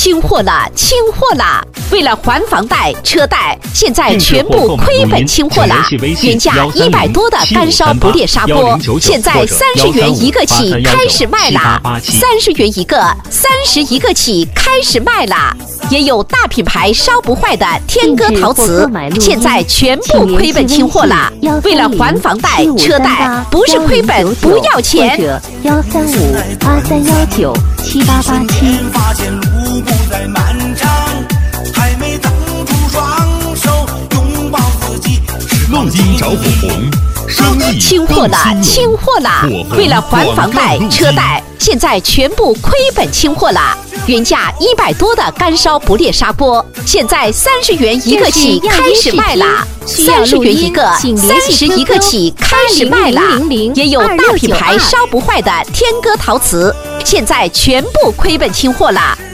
清货了，清货了！为了还房贷、车贷，现在全部亏本清货了。原价100多的干烧不裂砂锅，现在30元一个起开始卖了，30元一个，31个起开始卖了。也有大品牌烧不坏的天歌陶瓷，现在全部亏本清货了。为了还房贷、车贷，不是亏本不要钱。 13583197887。发现路不再漫长，还没等出双手拥抱自己。 录音找火红，生意清货了，清货了！为了还房贷、车贷，现在全部亏本清货了。原价100多的干烧不裂砂锅，现在30元一个起开始卖了，30元一个，31个起开始卖了。也有大品牌烧不坏的天歌陶瓷，现在全部亏本清货了。